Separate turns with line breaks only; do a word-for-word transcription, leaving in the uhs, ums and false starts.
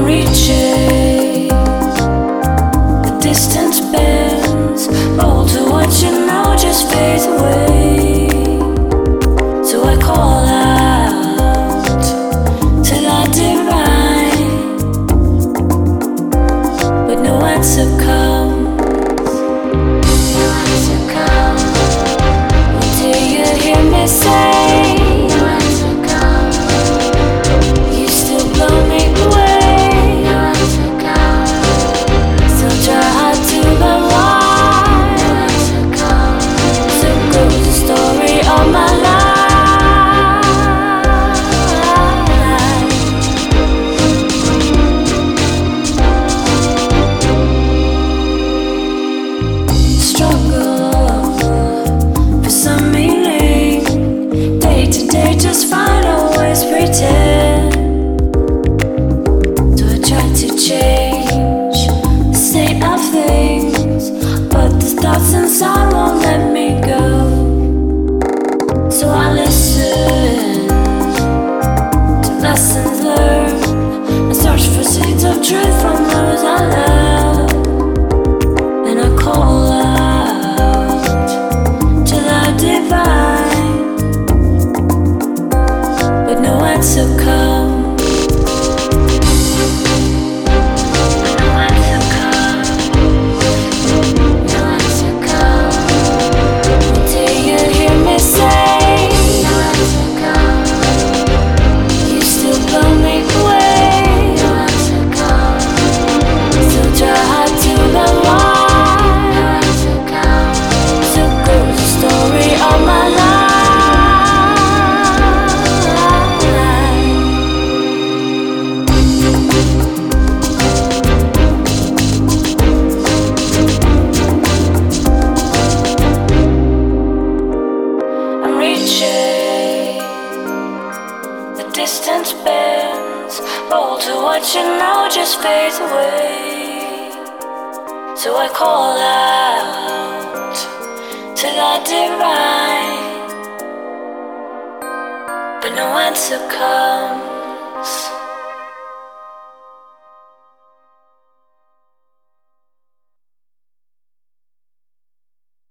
reaches, the distance bends, all to what you know just fades away. So I call out to the divine, but no answer comes. No answer comes. What do you hear me say? No answer comes. You still blow me away. No answer comes. Still try hard to learn why. No answer comes. So goes the story of my life. Struggle for some meaning, day to day just find always pretend. So I try to change the state of things, but the thoughts inside won't let me go. So I listen to lessons learned, I search for seeds of truth from those I love, and I call out to the divine, but no answer comes. No answer comes. No answer comes. What do you hear me say? No answer comes. You still blow me away. No answer comes. Still try hard to learn why. No answer comes. So goes the story of my life. I'm reaching, the distance bends, all to what you know just fades away. So I call out to the divine, but no answer comes.